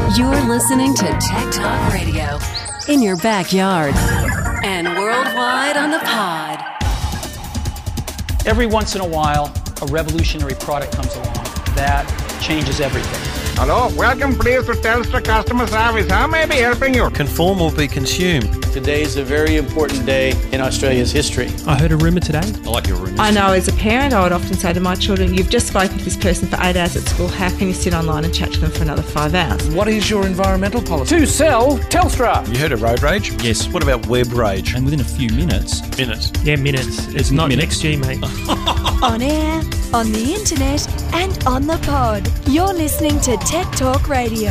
You're listening to Tech Talk Radio in your backyard and worldwide on the pod. Every once in a while, a revolutionary product comes along that changes everything. Hello, welcome please to Telstra customer service. How may I be helping you? Conform or be consumed. Today is a very important day in Australia's history. I heard a rumour today. I like your rumours. I know as a parent, I would often say to my children, you've just spoken to this person for 8 hours at school. How can you sit online and chat to them for another 5 hours? What is your environmental policy? To sell Telstra. You heard of road rage? Yes. What about web rage? And within a few minutes. Minutes. Yeah, minutes. It's not minutes. XG, mate. On air, on the internet, and on the pod. You're listening to Tech Talk Radio.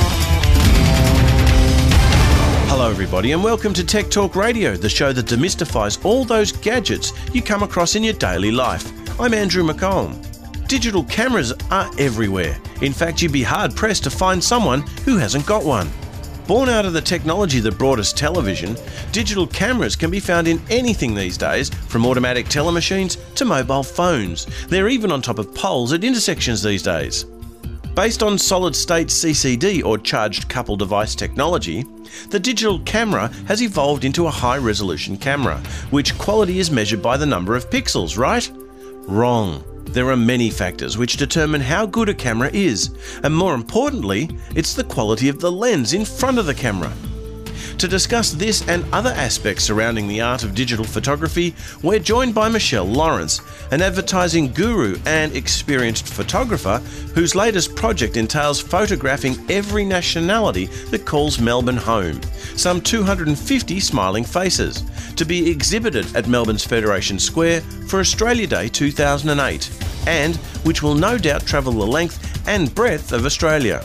Hello everybody and welcome to Tech Talk Radio, the show that demystifies all those gadgets you come across in your daily life. I'm Andrew McComb. Digital cameras are everywhere. In fact, you'd be hard pressed to find someone who hasn't got one. Born out of the technology that brought us television, digital cameras can be found in anything these days, from automatic telemachines to mobile phones. They're even on top of poles at intersections these days. Based on solid-state CCD or charged couple device technology, the digital camera has evolved into a high-resolution camera, which quality is measured by the number of pixels, right? Wrong. There are many factors which determine how good a camera is, and more importantly, it's the quality of the lens in front of the camera. To discuss this and other aspects surrounding the art of digital photography, we're joined by Michelle Lawrence, an advertising guru and experienced photographer whose latest project entails photographing every nationality that calls Melbourne home, some 250 smiling faces, to be exhibited at Melbourne's Federation Square for Australia Day 2008, and which will no doubt travel the length and breadth of Australia.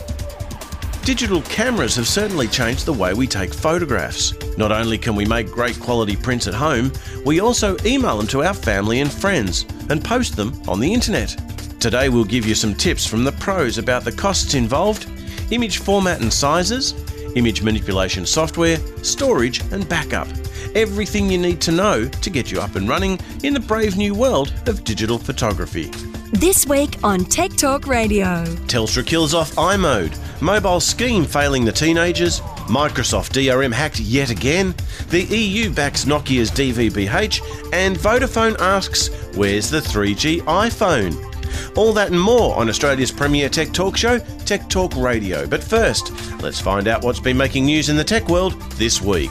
Digital cameras have certainly changed the way we take photographs. Not only can we make great quality prints at home, we also email them to our family and friends and post them on the internet. Today we'll give you some tips from the pros about the costs involved, image format and sizes, image manipulation software, storage and backup. Everything you need to know to get you up and running in the brave new world of digital photography. This week on Tech Talk Radio. Telstra kills off iMode, mobile scheme failing the teenagers, Microsoft DRM hacked yet again, the EU backs Nokia's DVB-H, and Vodafone asks, where's the 3G iPhone? All that and more on Australia's premier tech talk show, Tech Talk Radio. But first, let's find out what's been making news in the tech world this week.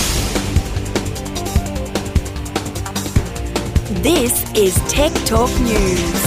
This is Tech Talk News.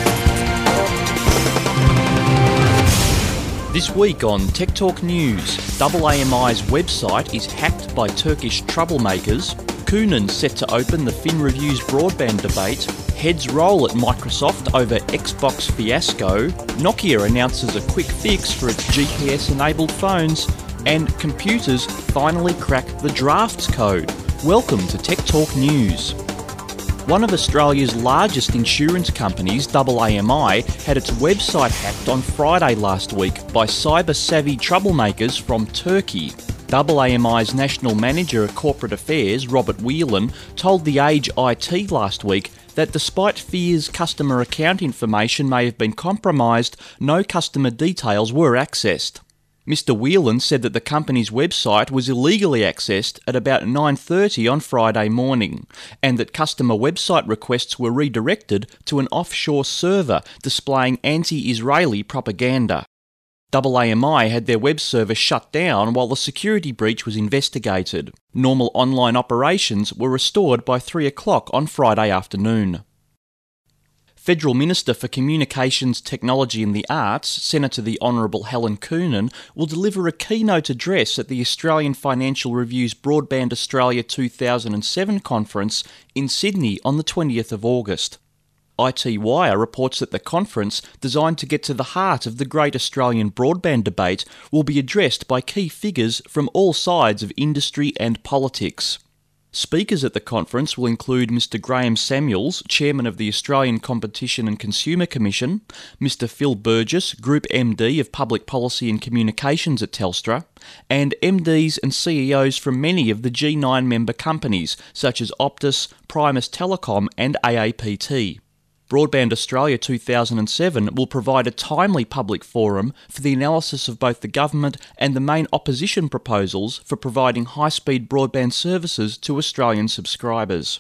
This week on Tech Talk News, AAMI's website is hacked by Turkish troublemakers, Coonan set to open the FinReview's broadband debate, heads roll at Microsoft over Xbox fiasco, Nokia announces a quick fix for its GPS-enabled phones, and computers finally crack the drafts code. Welcome to Tech Talk News. One of Australia's largest insurance companies, AAMI, had its website hacked on Friday last week by cyber-savvy troublemakers from Turkey. AAMI's National Manager of Corporate Affairs, Robert Whelan, told The Age IT last week that despite fears customer account information may have been compromised, no customer details were accessed. Mr. Whelan said that the company's website was illegally accessed at about 9:30 on Friday morning, and that customer website requests were redirected to an offshore server displaying anti-Israeli propaganda. AAMI had their web server shut down while the security breach was investigated. Normal online operations were restored by 3 o'clock on Friday afternoon. Federal Minister for Communications, Technology and the Arts, Senator the Honourable Helen Coonan, will deliver a keynote address at the Australian Financial Review's Broadband Australia 2007 conference in Sydney on the 20th of August. IT Wire reports that the conference, designed to get to the heart of the great Australian broadband debate, will be addressed by key figures from all sides of industry and politics. Speakers at the conference will include Mr. Graham Samuels, Chairman of the Australian Competition and Consumer Commission, Mr. Phil Burgess, Group MD of Public Policy and Communications at Telstra, and MDs and CEOs from many of the G9 member companies such as Optus, Primus Telecom and AAPT. Broadband Australia 2007 will provide a timely public forum for the analysis of both the government and the main opposition proposals for providing high-speed broadband services to Australian subscribers.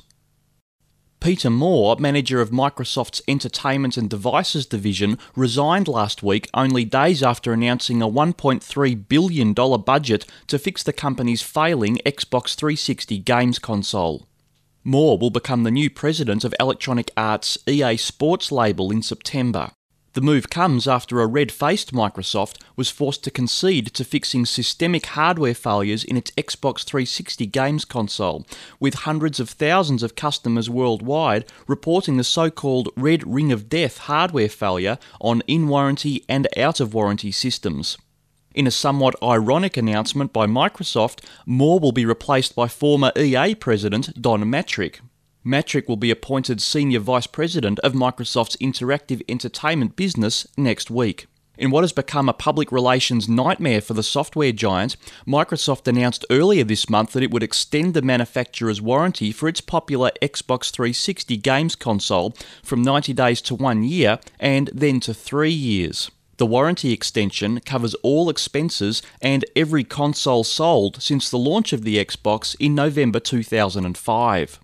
Peter Moore, manager of Microsoft's Entertainment and Devices division, resigned last week only days after announcing a $1.3 billion budget to fix the company's failing Xbox 360 games console. Moore will become the new president of Electronic Arts' EA Sports label in September. The move comes after a red-faced Microsoft was forced to concede to fixing systemic hardware failures in its Xbox 360 games console, with hundreds of thousands of customers worldwide reporting the so-called Red Ring of Death hardware failure on in-warranty and out-of-warranty systems. In a somewhat ironic announcement by Microsoft, Moore will be replaced by former EA president Don Mattrick. Mattrick will be appointed Senior Vice President of Microsoft's interactive entertainment business next week. In what has become a public relations nightmare for the software giant, Microsoft announced earlier this month that it would extend the manufacturer's warranty for its popular Xbox 360 games console from 90 days to 1 year and then to 3 years. The warranty extension covers all expenses and every console sold since the launch of the Xbox in November 2005.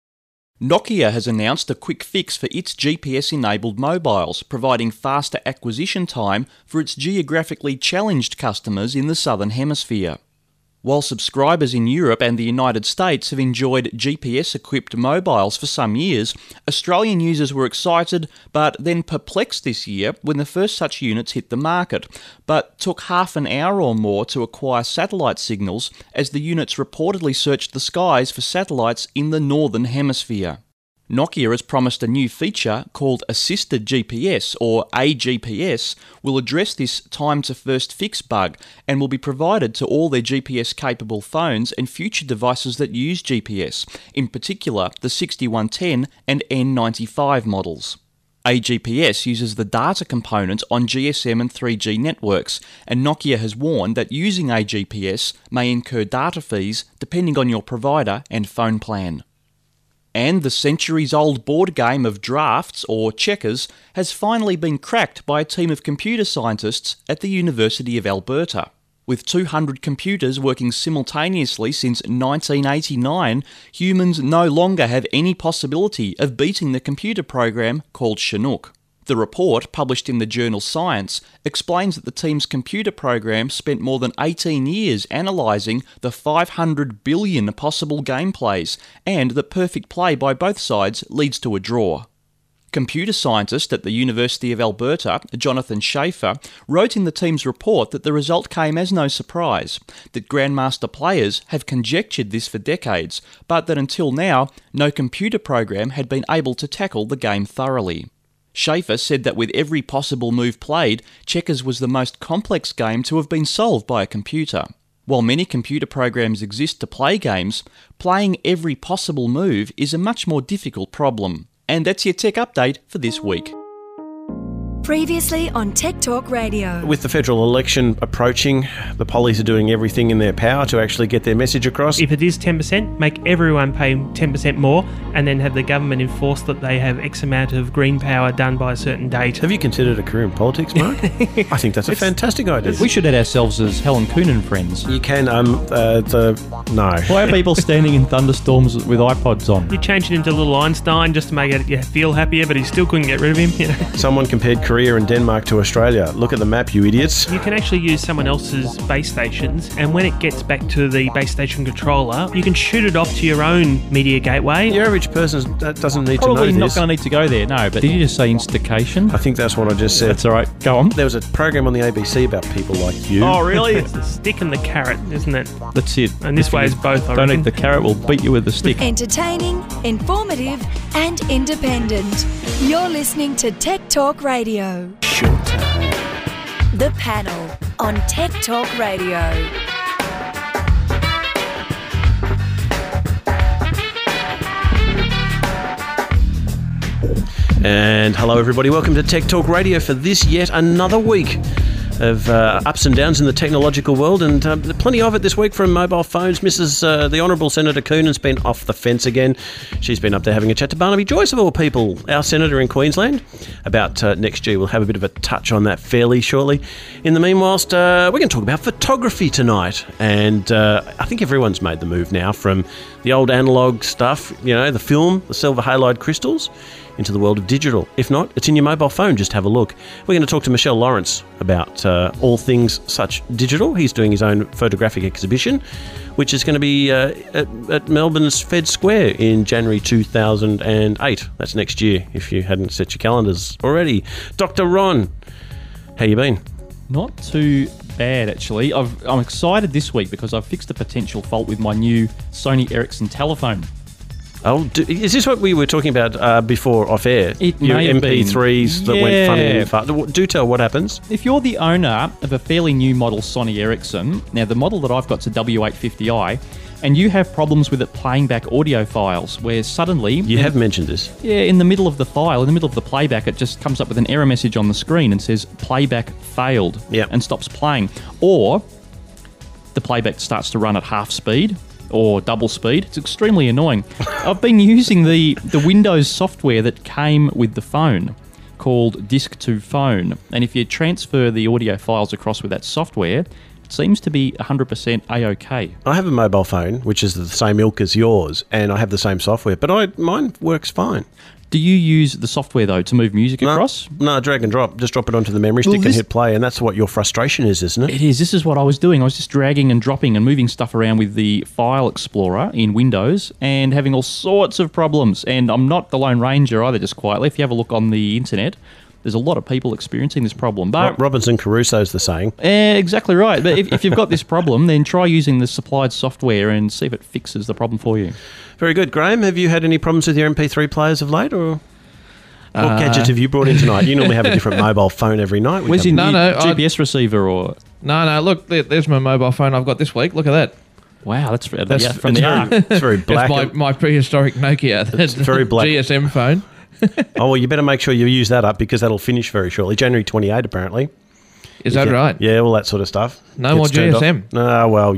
Nokia has announced a quick fix for its GPS-enabled mobiles, providing faster acquisition time for its geographically challenged customers in the Southern Hemisphere. While subscribers in Europe and the United States have enjoyed GPS-equipped mobiles for some years, Australian users were excited but then perplexed this year when the first such units hit the market, but took half an hour or more to acquire satellite signals as the units reportedly searched the skies for satellites in the Northern Hemisphere. Nokia has promised a new feature called Assisted GPS, or AGPS, will address this time-to-first fix bug and will be provided to all their GPS-capable phones and future devices that use GPS, in particular the 6110 and N95 models. AGPS uses the data component on GSM and 3G networks, and Nokia has warned that using AGPS may incur data fees depending on your provider and phone plan. And the centuries-old board game of drafts, or checkers, has finally been cracked by a team of computer scientists at the University of Alberta. With 200 computers working simultaneously since 1989, humans no longer have any possibility of beating the computer program called Chinook. The report, published in the journal Science, explains that the team's computer program spent more than 18 years analysing the 500 billion possible gameplays, and that perfect play by both sides leads to a draw. Computer scientist at the University of Alberta, Jonathan Schaefer, wrote in the team's report that the result came as no surprise, that Grandmaster players have conjectured this for decades, but that until now, no computer program had been able to tackle the game thoroughly. Schaefer said that with every possible move played, checkers was the most complex game to have been solved by a computer. While many computer programs exist to play games, playing every possible move is a much more difficult problem. And that's your tech update for this week. Previously on Tech Talk Radio. With the federal election approaching, the pollies are doing everything in their power to actually get their message across. If it is 10%, make everyone pay 10% more and then have the government enforce that they have X amount of green power done by a certain date. Have you considered a career in politics, Mark? I think that's a fantastic idea. We should add ourselves as Helen Coonan friends. You can, no. Why are people standing in thunderstorms with iPods on? You change it into little Einstein just to make it feel happier, but he still couldn't get rid of him. You know? Someone compared career in Denmark to Australia. Look at the map, you idiots. You can actually use someone else's base stations, and when it gets back to the base station controller, you can shoot it off to your own media gateway. The average person doesn't need Probably to know not this. going to need to go there, no. But did you just say Instacation? I think that's what I just said. That's all right. Go on. There was a program on the ABC about people like you. Oh, really? It's the stick and the carrot, isn't it? That's it. And this way is both. Don't eat the carrot, we'll beat you with the stick. Entertaining, informative, and independent. You're listening to Tech Talk Radio. The Panel on Tech Talk Radio. And hello everybody, welcome to Tech Talk Radio for this yet another week ups and downs in the technological world, and plenty of it this week from mobile phones. The Honourable Senator Coonan's been off the fence again. She's been up there having a chat to Barnaby Joyce, of all people, our senator in Queensland, about next year. We'll have a bit of a touch on that fairly shortly. In the meanwhile, we're going to talk about photography tonight, and I think everyone's made the move now from the old analogue stuff, the film, the silver halide crystals, into the world of digital. If not, it's in your mobile phone. Just have a look. We're going to talk to Michelle Lawrence about all things such digital. He's doing his own photographic exhibition, which is going to be at Melbourne's Fed Square in January 2008. That's next year, if you hadn't set your calendars already. Dr. Ron, how you been? Not too bad, actually. I'm excited this week because I've fixed a potential fault with my new Sony Ericsson telephone. Oh, is this what we were talking about before off air? It Your may have MP3s been. that went funny and far. Do tell what happens. If you're the owner of a fairly new model Sony Ericsson, now the model that I've got is a W850i, and you have problems with it playing back audio files, where suddenly... You have mentioned this. Yeah, in the middle of the file, in the middle of the playback, it just comes up with an error message on the screen and says, playback failed, and stops playing. Or the playback starts to run at half speed, or double speed. It's extremely annoying. I've been using the Windows software that came with the phone called Disk to Phone, and if you transfer the audio files across with that software, it seems to be 100% A-OK. I have a mobile phone, which is the same ilk as yours, and I have the same software, but mine works fine. Do you use the software, though, to move music across? No, drag and drop. Just drop it onto the memory stick and hit play, and that's what your frustration is, isn't it? It is. This is what I was doing. I was just dragging and dropping and moving stuff around with the File Explorer in Windows and having all sorts of problems. And I'm not the Lone Ranger either, just quietly. If you have a look on the internet, there's a lot of people experiencing this problem. But Robinson Crusoe's the saying. Exactly right. But if you've got this problem, then try using the supplied software and see if it fixes the problem for you. Very good. Graham, have you had any problems with your MP3 players of late, or what gadget have you brought in tonight? You normally have a different mobile phone every night. Where's your GPS receiver? Or No, look, there's my mobile phone I've got this week. Look at that. Wow, that's from the ark. It's very black. It's my prehistoric Nokia. It's very black. GSM phone. Oh, well, you better make sure you use that up because that'll finish very shortly. January 28, apparently. Is that right? Yeah, all that sort of stuff. No more GSM? No, well,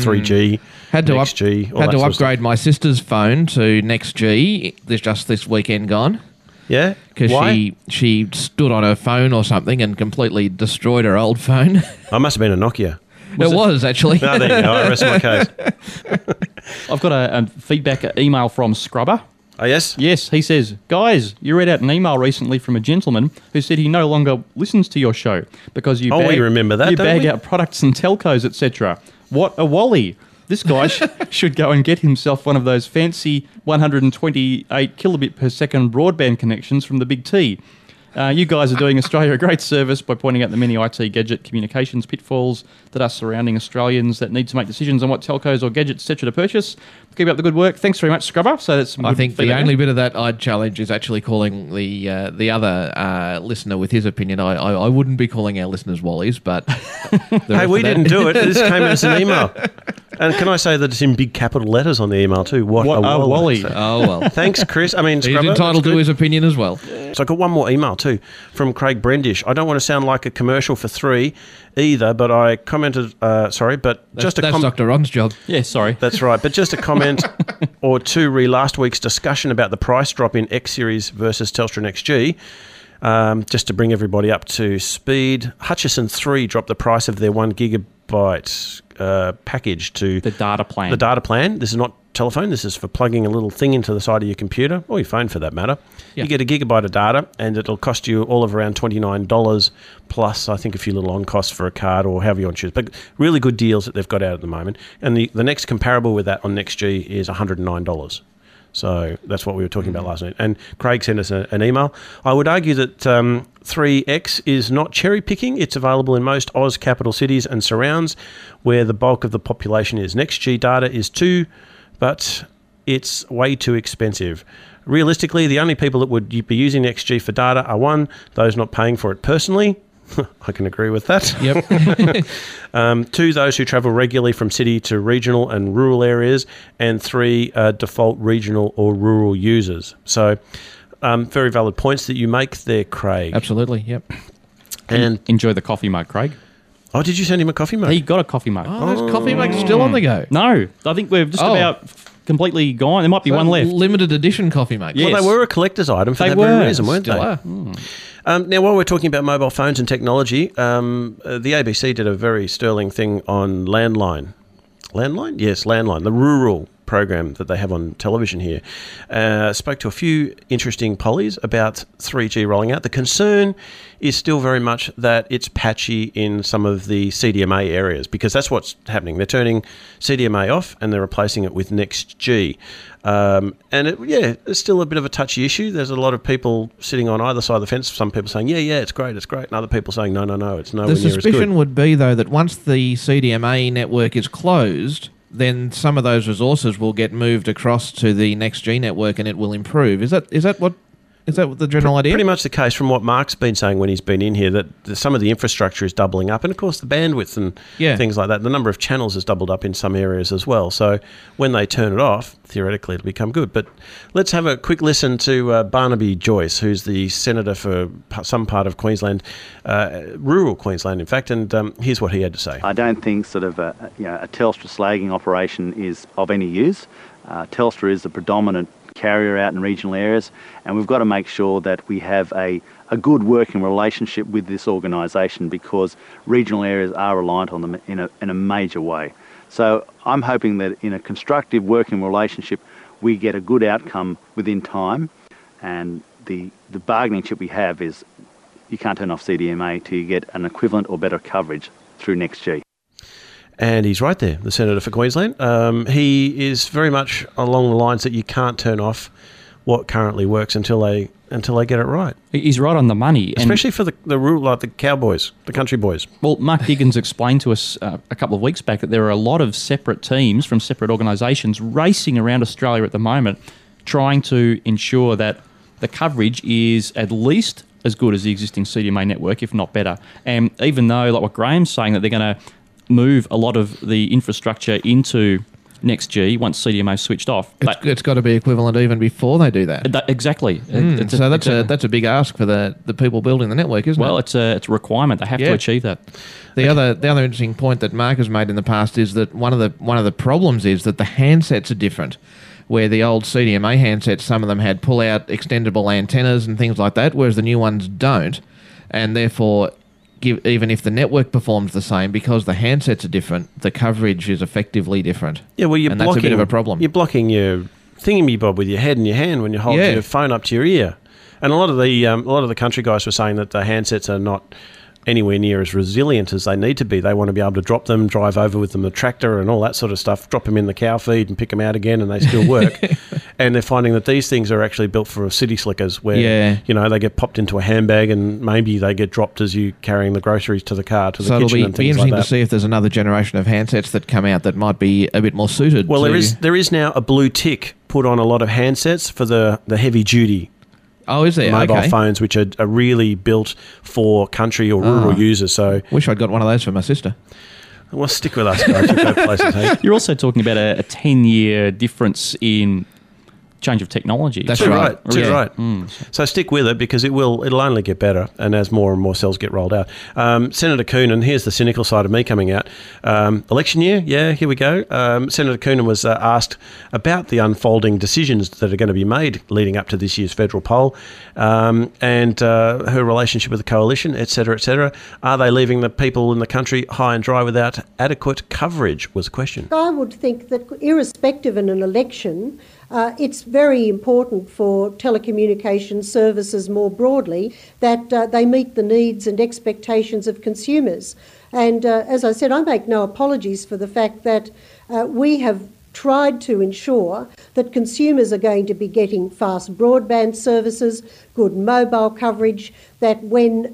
3G, had to NextG. Had to upgrade my sister's phone to NextG just this weekend gone. Yeah? Because she stood on her phone or something and completely destroyed her old phone. I must have been a Nokia. It was, actually. No, there you go. I rest my case. I've got a feedback email from Scrubber. Oh, yes? Yes, he says, guys, you read out an email recently from a gentleman who said he no longer listens to your show because you we remember that, you don't bag we? out products and telcos, etc. What a wally. This guy should go and get himself one of those fancy 128 kilobit per second broadband connections from the Big T. You guys are doing Australia a great service by pointing out the many IT gadget communications pitfalls that are surrounding Australians that need to make decisions on what telcos or gadgets, etc. to purchase. Keep up the good work. Thanks very much, Scrubber. So that's I think the only bit of that I'd challenge is actually calling the other listener with his opinion. I wouldn't be calling our listeners Wallies, but... Hey, we didn't do it. This came as an email. And can I say that it's in big capital letters on the email too? What a wally. Oh, well. Thanks, Chris. I mean, Scrubber, he's entitled to his opinion as well. So I got one more email too from Craig Brendish. I don't want to sound like a commercial for 3 either, but I commented, that's Dr. Ron's job. Yeah, sorry. That's right. But just a comment or two re last week's discussion about the price drop in X Series versus Telstra NextG. Just to bring everybody up to speed, Hutchison 3 dropped the price of their 1 gigabyte package to the data plan. The data plan. This is not telephone. This is for plugging a little thing into the side of your computer, or your phone for that matter. Yeah. You get a gigabyte of data, and it'll cost you all of around $29 plus, I think, a few little on costs for a card or however you want to choose. But really good deals that they've got out at the moment. And the next comparable with that on NextG is $109. So that's what we were talking about last night. And Craig sent us an email. I would argue that 3X is not cherry picking. It's available in most Oz capital cities and surrounds where the bulk of the population is. NextG data is too, but it's way too expensive. Realistically, the only people that would be using NextG for data are 1, those not paying for it personally. I can agree with that. Yep. 2, those who travel regularly from city to regional and rural areas, and 3, default regional or rural users. So, very valid points that you make there, Craig. Absolutely, yep. And enjoy the coffee mug, Craig. Oh, did you send him a coffee mug? He got a coffee mug. Oh, those coffee mugs still on the go? No, I think we've just about completely gone. There might be one left. Limited edition coffee mugs. Well, Yes. they were a collector's item for They that very were. reason, weren't Still they? are. Now, while we're talking about mobile phones and technology, the ABC did a very sterling thing on Landline. Landline? Yes, Landline, the rural program that they have on television here. Spoke to a few interesting pollies about 3G rolling out. The concern is still very much that it's patchy in some of the CDMA areas, because that's what's happening. They're turning CDMA off and they're replacing it with NextG. It's still a bit of a touchy issue. There's a lot of people sitting on either side of the fence. Some people saying, yeah, it's great. And other people saying, no, it's nowhere near as good. The suspicion would be, though, that once the CDMA network is closed, then some of those resources will get moved across to the NextG network and it will improve. Is that what the general idea? Pretty much the case from what Mark's been saying when he's been in here, that some of the infrastructure is doubling up, and of course the bandwidth and things like that. The number of channels has doubled up in some areas as well. So when they turn it off, theoretically it'll become good. But let's have a quick listen to Barnaby Joyce, who's the senator for some part of Queensland, rural Queensland in fact, and here's what he had to say. I don't think sort of a Telstra slagging operation is of any use. Telstra is the predominant carrier out in regional areas, and we've got to make sure that we have a good working relationship with this organisation, because regional areas are reliant on them in a major way. So I'm hoping that in a constructive working relationship we get a good outcome within time, and the bargaining chip we have is you can't turn off CDMA till you get an equivalent or better coverage through NextG. And he's right there, the Senator for Queensland. He is very much along the lines that you can't turn off what currently works until they get it right. He's right on the money. Especially for the rural, like the cowboys, the country boys. Well, Mark Diggins explained to us a couple of weeks back that there are a lot of separate teams from separate organisations racing around Australia at the moment trying to ensure that the coverage is at least as good as the existing CDMA network, if not better. And even though, like what Graham's saying, that they're going to move a lot of the infrastructure into NextG once CDMA switched off. It's got to be equivalent even before they do that. Exactly. So that's a big ask for the people building the network, isn't it? Well, it's a requirement. They have to achieve that. The other interesting point that Mark has made in the past is that one of the problems is that the handsets are different. Where the old CDMA handsets, some of them had pull-out extendable antennas and things like that, whereas the new ones don't, and therefore, even if the network performs the same, because the handsets are different, the coverage is effectively different. Yeah, well, that's a bit of a problem. You're blocking your thingy-bob with your head in your hand when you hold your phone up to your ear. And a lot of the country guys were saying that the handsets are not anywhere near as resilient as they need to be. They want to be able to drop them, drive over with them, the tractor and all that sort of stuff, drop them in the cow feed and pick them out again, and they still work. And they're finding that these things are actually built for city slickers where, they get popped into a handbag and maybe they get dropped as you carrying the groceries to the car, to the kitchen and things like that. So it'll be interesting to see if there's another generation of handsets that come out that might be a bit more suited. Well, there is now a blue tick put on a lot of handsets for the heavy-duty is there? mobile phones, which are really built for country or rural users. So, wish I'd got one of those for my sister. Well, stick with us, guys. You go places, hey? You're also talking about a 10-year difference in change of technology. That's right. Too right. So stick with it, because it'll only get better, and as more and more cells get rolled out. Senator Coonan, here's the cynical side of me coming out. Election year, here we go. Senator Coonan was asked about the unfolding decisions that are going to be made leading up to this year's federal poll, and her relationship with the coalition, etc., etc. Are they leaving the people in the country high and dry without adequate coverage, was the question. I would think that irrespective in an election, it's very important for telecommunications services more broadly that they meet the needs and expectations of consumers. And as I said, I make no apologies for the fact that we have tried to ensure that consumers are going to be getting fast broadband services, good mobile coverage, that when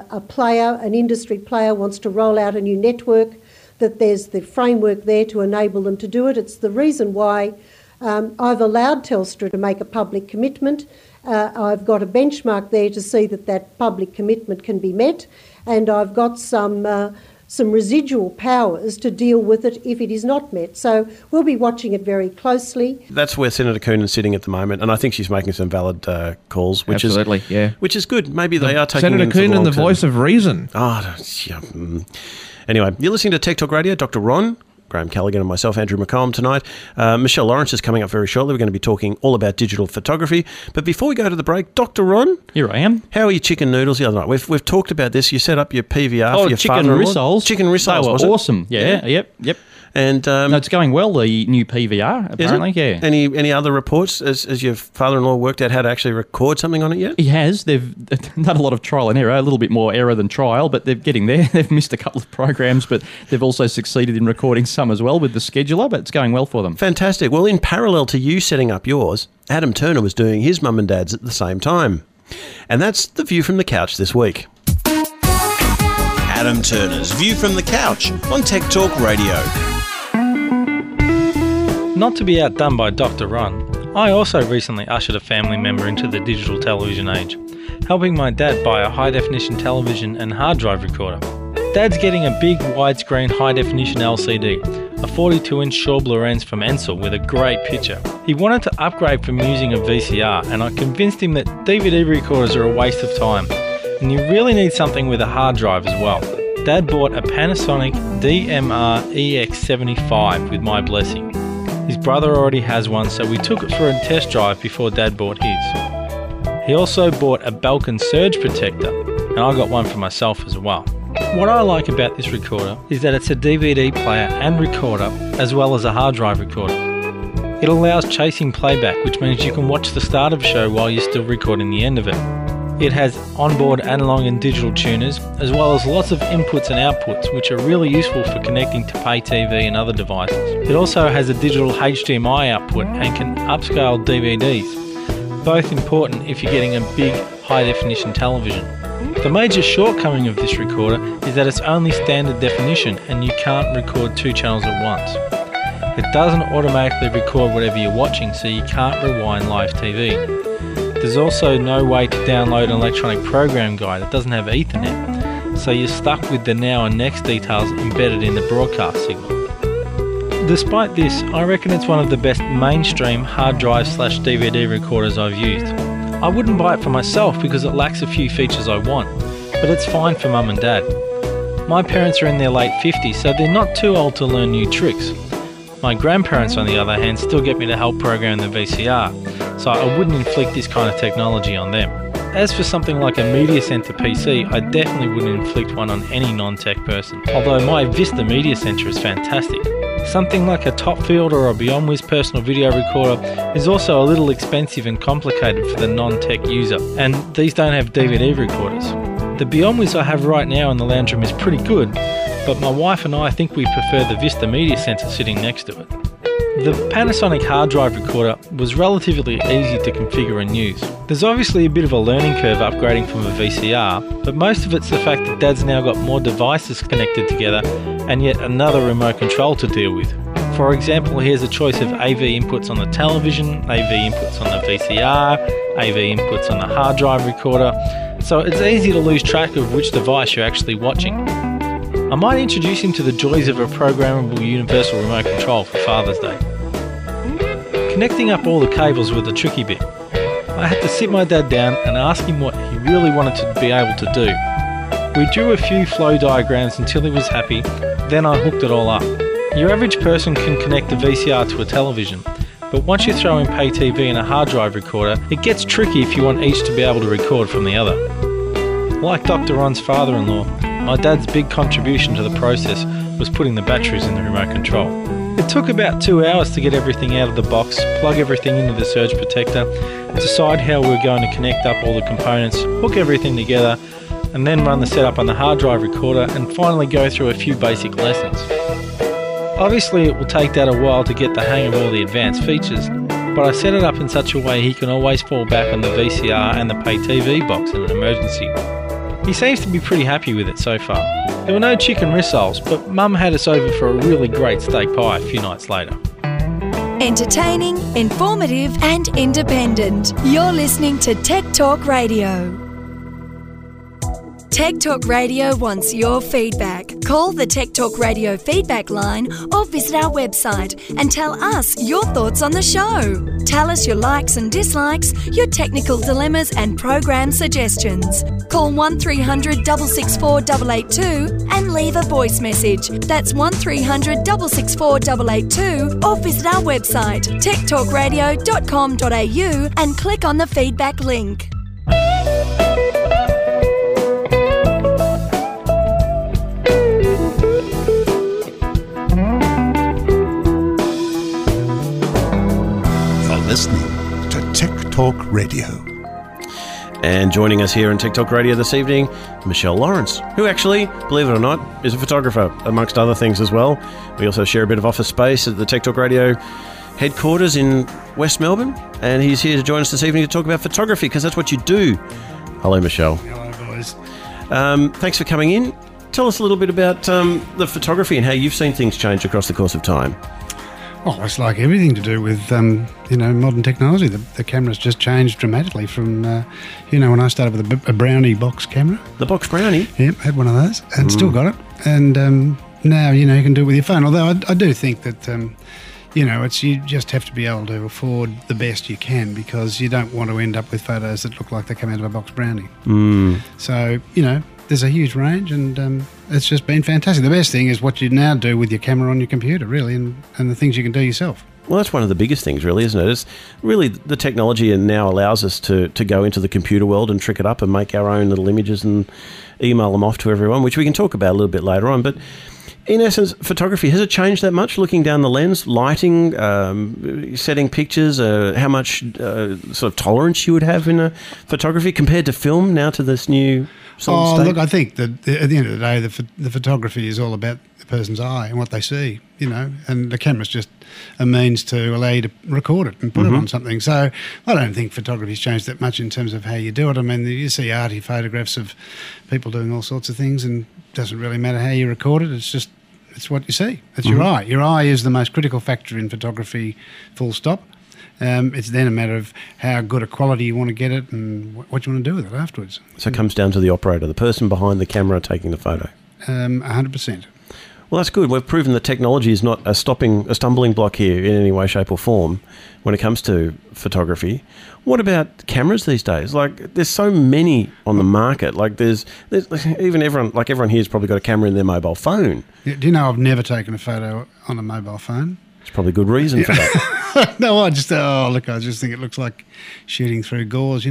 an industry player wants to roll out a new network, that there's the framework there to enable them to do it. It's the reason why I've allowed Telstra to make a public commitment. I've got a benchmark there to see that public commitment can be met, and I've got some some residual powers to deal with it if it is not met. So we'll be watching it very closely. That's where Senator Coonan's sitting at the moment, and I think she's making some valid calls, which is good. Maybe they are taking Senator Coonan, the voice of reason. Anyway, you're listening to Tech Talk Radio. Dr. Ron, Graham Callaghan and myself, Andrew McCollum, tonight. Michelle Lawrence is coming up very shortly. We're going to be talking all about digital photography. But before we go to the break, Dr. Ron. Here I am. How are your chicken noodles the other night? We've talked about this. You set up your PVR for your chicken rissoles. Chicken rissoles, They were awesome. Yeah, yep. And no, it's going well, the new PVR, apparently, yeah. Any other reports? Has your father-in-law worked out how to actually record something on it yet? He has. They've done a lot of trial and error, a little bit more error than trial, but they're getting there. They've missed a couple of programs, but they've also succeeded in recording some as well with the scheduler, but it's going well for them. Fantastic. Well, in parallel to you setting up yours, Adam Turner was doing his mum and dad's at the same time. And that's the View from the Couch this week. Adam Turner's View from the Couch on Tech Talk Radio. Not to be outdone by Dr. Ron, I also recently ushered a family member into the digital television age, helping my dad buy a high-definition television and hard drive recorder. Dad's getting a big widescreen high-definition LCD, a 42-inch Schaub Lorenz from Ansell with a great picture. He wanted to upgrade from using a VCR, and I convinced him that DVD recorders are a waste of time, and you really need something with a hard drive as well. Dad bought a Panasonic DMR EX75 with my blessing. His brother already has one, so we took it for a test drive before Dad bought his. He also bought a Belkin surge protector, and I got one for myself as well. What I like about this recorder is that it's a DVD player and recorder, as well as a hard drive recorder. It allows chasing playback, which means you can watch the start of a show while you're still recording the end of it. It has onboard analog and digital tuners, as well as lots of inputs and outputs, which are really useful for connecting to pay TV and other devices. It also has a digital HDMI output and can upscale DVDs, both important if you're getting a big high-definition television. The major shortcoming of this recorder is that it's only standard definition and you can't record 2 channels at once. It doesn't automatically record whatever you're watching, so you can't rewind live TV. There's also no way to download an electronic program guide. It doesn't have Ethernet, so you're stuck with the now and next details embedded in the broadcast signal. Despite this, I reckon it's one of the best mainstream hard drive/DVD recorders I've used. I wouldn't buy it for myself because it lacks a few features I want, but it's fine for mum and dad. My parents are in their late 50s, so they're not too old to learn new tricks. My grandparents, on the other hand, still get me to help program the VCR, so I wouldn't inflict this kind of technology on them. As for something like a Media Center PC, I definitely wouldn't inflict one on any non-tech person, although my Vista Media Center is fantastic. Something like a Topfield or a BeyondWiz personal video recorder is also a little expensive and complicated for the non-tech user, and these don't have DVD recorders. The BeyondWiz I have right now in the lounge room is pretty good, but my wife and I think we prefer the Vista Media Center sitting next to it. The Panasonic hard drive recorder was relatively easy to configure and use. There's obviously a bit of a learning curve upgrading from a VCR, but most of it's the fact that Dad's now got more devices connected together and yet another remote control to deal with. For example, he has a choice of AV inputs on the television, AV inputs on the VCR, AV inputs on the hard drive recorder, so it's easy to lose track of which device you're actually watching. I might introduce him to the joys of a programmable universal remote control for Father's Day. Connecting up all the cables was the tricky bit. I had to sit my dad down and ask him what he really wanted to be able to do. We drew a few flow diagrams until he was happy, then I hooked it all up. Your average person can connect the VCR to a television, but once you throw in pay TV and a hard drive recorder, it gets tricky if you want each to be able to record from the other. Like Dr. Ron's father-in-law, my dad's big contribution to the process was putting the batteries in the remote control. It took about 2 hours to get everything out of the box, plug everything into the surge protector, decide how we were going to connect up all the components, hook everything together, and then run the setup on the hard drive recorder and finally go through a few basic lessons. Obviously it will take Dad a while to get the hang of all the advanced features, but I set it up in such a way he can always fall back on the VCR and the pay TV box in an emergency. He seems to be pretty happy with it so far. There were no chicken rissoles, but Mum had us over for a really great steak pie a few nights later. Entertaining, informative and independent. You're listening to Tech Talk Radio. Tech Talk Radio wants your feedback. Call the Tech Talk Radio feedback line or visit our website and tell us your thoughts on the show. Tell us your likes and dislikes, your technical dilemmas and program suggestions. Call 1300 664 882 and leave a voice message. That's 1300 664 882 or visit our website techtalkradio.com.au and click on the feedback link. Listening to Tech Talk Radio. And joining us here on Tech Talk Radio this evening, Michelle Lawrence, who actually, believe it or not, is a photographer, amongst other things as well. We also share a bit of office space at the Tech Talk Radio headquarters in West Melbourne, and he's here to join us this evening to talk about photography, because that's what you do. Hello, Michelle. Hello, boys. Thanks for coming in. Tell us a little bit about the photography and how you've seen things change across the course of time. Oh, it's like everything to do with, modern technology. The camera's just changed dramatically from, when I started with a Brownie box camera. The box Brownie? Yep, had one of those and still got it. And now, you can do it with your phone. Although I do think that, you just have to be able to afford the best you can, because you don't want to end up with photos that look like they come out of a box Brownie. So, there's a huge range, and it's just been fantastic. The best thing is what you now do with your camera on your computer, really, and the things you can do yourself. Well, that's one of the biggest things, really, isn't it? It's really the technology now allows us to go into the computer world and trick it up and make our own little images and email them off to everyone, which we can talk about a little bit later on. But in essence, photography, has it changed that much, looking down the lens, lighting, setting pictures, how much sort of tolerance you would have in a photography compared to film now to this new sort of state? Look, I think that at the end of the day, the photography is all about the person's eye and what they see, and the camera's just a means to allow you to record it and put it on something. So I don't think photography's changed that much in terms of how you do it. I mean, you see arty photographs of people doing all sorts of things, and it doesn't really matter how you record it. It's what you see. It's your eye. Your eye is the most critical factor in photography, full stop. It's then a matter of how good a quality you want to get it and what you want to do with it afterwards. So it comes down to the operator, the person behind the camera taking the photo. 100%. Well, that's good. We've proven that technology is not a stumbling block here in any way, shape or form when it comes to photography. What about cameras these days? Like, there's so many on the market. Like, there's even everyone here's probably got a camera in their mobile phone. Yeah, do you know I've never taken a photo on a mobile phone? There's probably good reason for that. No, I just think it looks like shooting through gauze,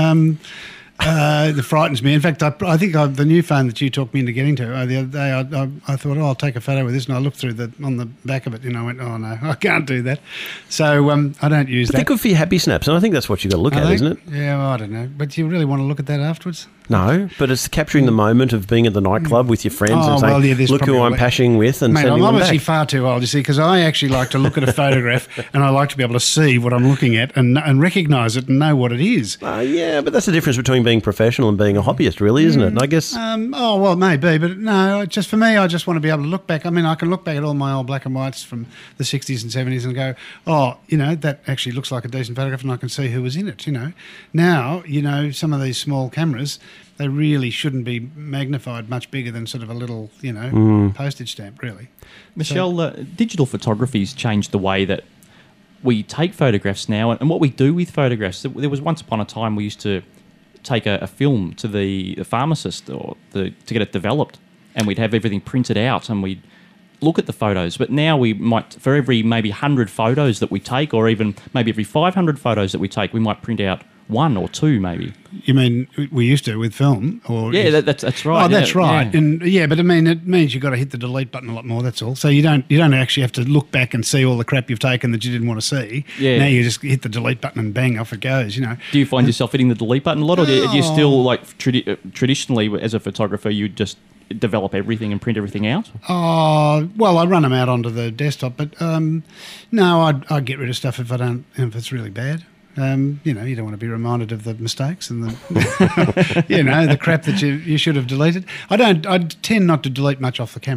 It frightens me. In fact, I think the new phone that you talked me into getting to the other day, I thought, I'll take a photo with this, and I looked through on the back of it, and I went, oh no, I can't do that. So I don't use that. They're good for your happy snaps, and I think that's what you've got to look at, isn't it? Yeah, well, I don't know. But you really want to look at that afterwards? No, but it's capturing the moment of being at the nightclub with your friends and saying, look who I'm pashing with, and sending them back. I'm obviously far too old, you see, because I actually like to look at a photograph and I like to be able to see what I'm looking at and recognise it and know what it is. Yeah, but that's the difference between being professional and being a hobbyist, really, isn't it? And I guess... well, maybe, but no, just for me, I just want to be able to look back. I mean, I can look back at all my old black and whites from the 60s and 70s and go, that actually looks like a decent photograph, and I can see who was in it, Now, some of these small cameras, they really shouldn't be magnified much bigger than sort of a little, postage stamp, really. Michelle, digital photography's changed the way that we take photographs now and what we do with photographs. There was once upon a time we used to take a film to the pharmacist to get it developed, and we'd have everything printed out and we'd look at the photos. But now we might, for every maybe 100 photos that we take, or even maybe every 500 photos that we take, we might print out one or two, maybe. You mean we used to with film? That's right. Oh, that's right. Yeah. And but I mean, it means you've got to hit the delete button a lot more. That's all. So you don't actually have to look back and see all the crap you've taken that you didn't want to see. Yeah. Now you just hit the delete button and bang, off it goes. Do you find yourself hitting the delete button a lot, or do you still traditionally as a photographer you just develop everything and print everything out? Well, I run them out onto the desktop, but no, I'd get rid of stuff if if it's really bad. You don't want to be reminded of the mistakes and the, the crap that you should have deleted. I tend not to delete much off the camera.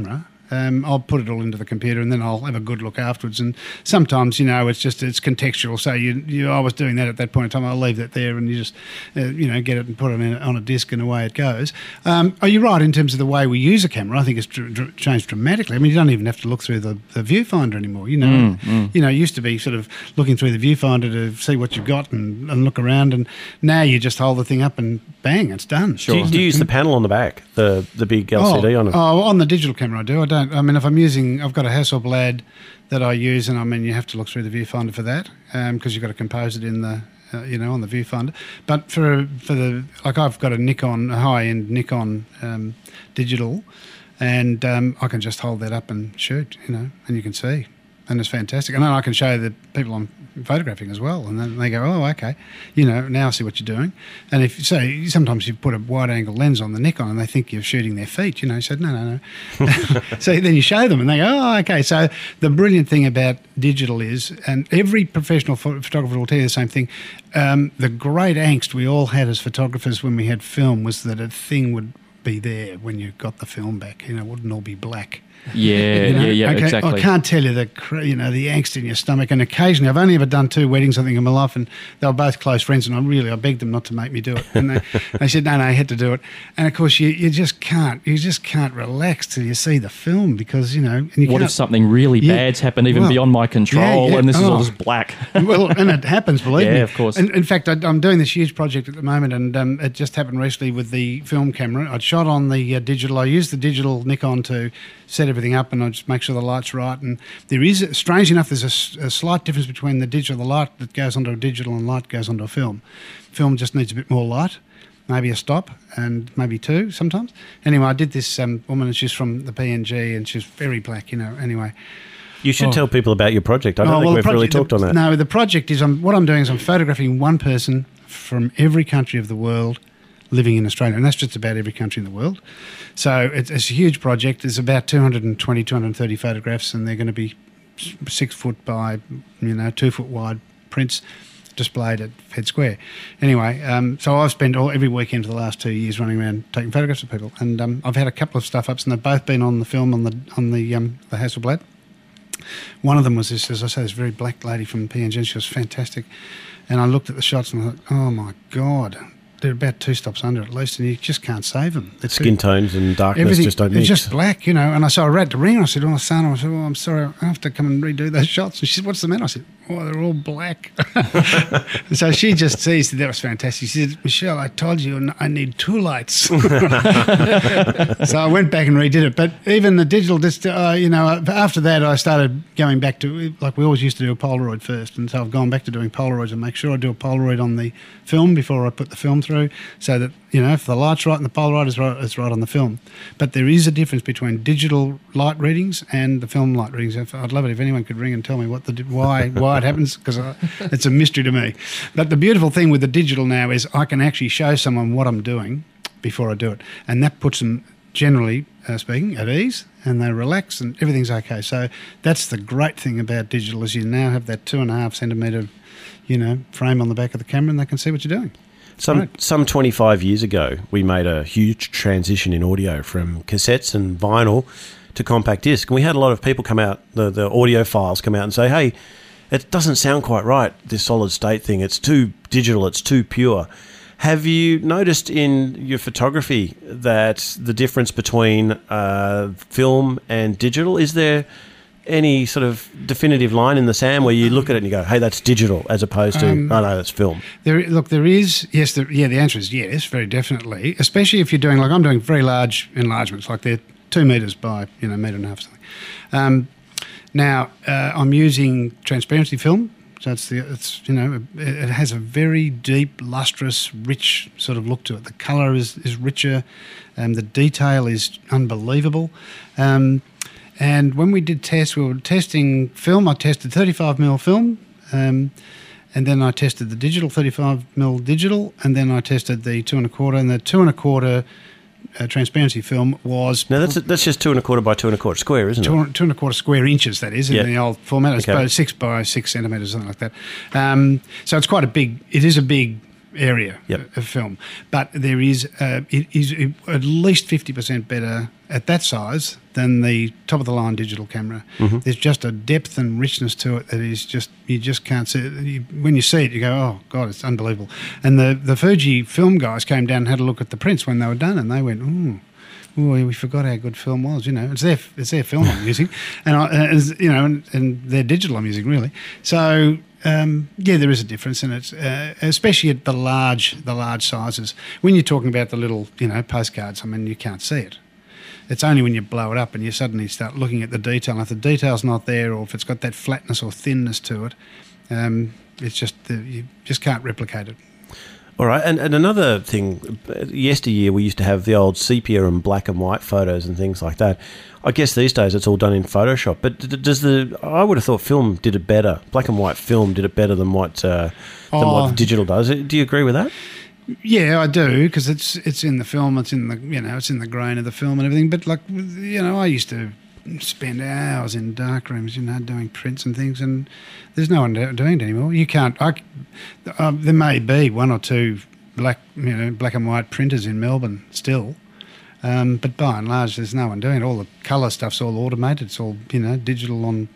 I'll put it all into the computer and then I'll have a good look afterwards. And sometimes, it's contextual. So I was doing that at that point in time. I'll leave that there and you just, get it and put it on a disc and away it goes. Are you right in terms of the way we use a camera? I think it's changed dramatically. I mean, you don't even have to look through the viewfinder anymore. It used to be sort of looking through the viewfinder to see what you've got and look around. And now you just hold the thing up and bang, it's done. Sure. Do you use the panel on the back, the big LCD on it? Oh, on the digital camera I do. I don't. I mean, if I've got a Hasselblad that I use, and I mean, you have to look through the viewfinder for that because you've got to compose it in the, on the viewfinder. But for the I've got a high-end Nikon digital, and I can just hold that up and shoot, and you can see, and it's fantastic. And then I can show the people I'm photographing as well, and then they go, oh, okay, now I see what you're doing. And if sometimes you put a wide-angle lens on the Nikon and they think you're shooting their feet, you said no. So then you show them and they go, oh, okay. So the brilliant thing about digital is, and every professional photographer will tell you the same thing, the great angst we all had as photographers when we had film was that a thing would be there when you got the film back, it wouldn't all be black. Yeah, okay, exactly. I can't tell you the angst in your stomach. And occasionally, I've only ever done 2 weddings, I think, in my life, and they were both close friends. And I begged them not to make me do it. And they said, no, I had to do it. And of course, you just can't relax till you see the film because And what if something really bad's happened, even beyond my control, and this is all just black? Well, and it happens, believe me. Yeah, of course. And in fact, I'm doing this huge project at the moment, and it just happened recently with the film camera. I'd shot on the digital. I used the digital Nikon to set everything up, and I just make sure the light's right. And there is, strange enough, there's a slight difference between the digital, the light that goes onto a digital and light goes onto a film. Film just needs a bit more light, maybe a stop, and maybe 2 sometimes. Anyway, I did this woman, and she's from the PNG, and she's very black, anyway. You should tell people about your project. I don't think we've really talked on that. No, the project is, what I'm doing is I'm photographing one person from every country of the world living in Australia, and that's just about every country in the world. So it's a huge project. There's about 220, 230 photographs, and they're going to be 6 foot by 2 foot wide prints displayed at Fed Square. Anyway, so I've spent every weekend for the last 2 years running around taking photographs of people, and I've had a couple of stuff-ups, and they've both been on the film on the Hasselblad. One of them was this, as I say, this very black lady from PNG. She was fantastic, and I looked at the shots and I thought, oh my God. They're about 2 stops under at least, and you just can't save them. Skin tones and darkness just don't mix. It's just black, And I read the ring. I said, oh, son, I'm sorry, I have to come and redo those shots. And she said, what's the matter? I said, oh, they're all black. So she just sees that was fantastic. She said, Michelle, I told you I need 2 lights. So I went back and redid it. But even the digital, after that, I started going back to, like we always used to do a Polaroid first. And so I've gone back to doing Polaroids and make sure I do a Polaroid on the film before I put the film through, so that if the light's right and the Polaroid is right, it's right on the film. But there is a difference between digital light readings and the film light readings. I'd love it if anyone could ring and tell me why it happens, because it's a mystery to me. But the beautiful thing with the digital now is I can actually show someone what I'm doing before I do it, and that puts them, generally speaking, at ease, and they relax and everything's okay. So that's the great thing about digital, is you now have that 2.5 centimetre frame on the back of the camera, and they can see what you're doing. Some 25 years ago, we made a huge transition in audio from cassettes and vinyl to compact disc. And we had a lot of people come out, the audiophiles come out and say, hey, it doesn't sound quite right, this solid state thing. It's too digital, it's too pure. Have you noticed in your photography that the difference between film and digital, is there any sort of definitive line in the sand where you look at it and you go, hey, that's digital, as opposed to, oh no, that's film? There is, yes, the answer is yes, very definitely, especially if you're doing, like I'm doing very large enlargements, like they're 2 metres by, metre and a half something. Now, I'm using transparency film, so it has a very deep, lustrous, rich sort of look to it. The colour is richer, the detail is unbelievable. And when we did tests, we were testing film. I tested 35mm film, and then I tested the digital, 35mm digital, and then I tested the 2.25, and the 2.25 transparency film was... Now, that's just 2.25 by 2.25 square, isn't it? 2.25 square inches, that is, in the old format. It's about 6 by 6 centimetres, something like that. So it's quite a big... It is a big area of film. But there is it is at least 50% better at that size than the top-of-the-line digital camera. Mm-hmm. There's just a depth and richness to it that is just, you just can't see it. When you see it, you go, oh, God, it's unbelievable. And the Fuji film guys came down and had a look at the prints when they were done, and they went, ooh, we forgot how good film was. You know, it's their film I'm using, and their digital I'm using, really. So there is a difference, and it's especially at the large sizes. When you're talking about the little, postcards, I mean, you can't see it. It's only when you blow it up and you suddenly start looking at the detail. And if the detail's not there, or if it's got that flatness or thinness to it, it's just you just can't replicate it. All right, and another thing, yesteryear we used to have the old sepia and black and white photos and things like that. I guess these days it's all done in Photoshop. But I would have thought film did it better. Black and white film did it better than what the digital does. Do you agree with that? Yeah, I do, because it's in the film. It's in the grain of the film and everything. But I used to spend hours in dark rooms, doing prints and things, and there's no one doing it anymore. You can't. There may be one or two black and white printers in Melbourne still, but by and large, there's no one doing it. All the colour stuff's all automated. It's all digital on